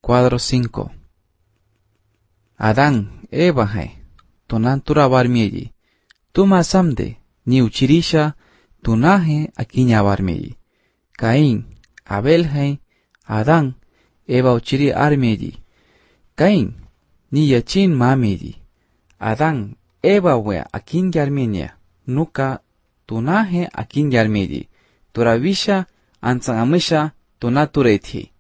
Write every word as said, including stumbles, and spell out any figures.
Cuadro cinco. Adán, Eva hai, tunan turabarmiyi. Tuma samde, ni uchirisha, tunaje akiñabarmiyi. Caín, Abel hai, Adán, Eva uchiri armiyi. Caín, ni yachin mamiyi. Adán, Eva wea akingyarminya, nuka tunaje akingyarmiyi. Turavisha, ansanamisha, tunaturethi.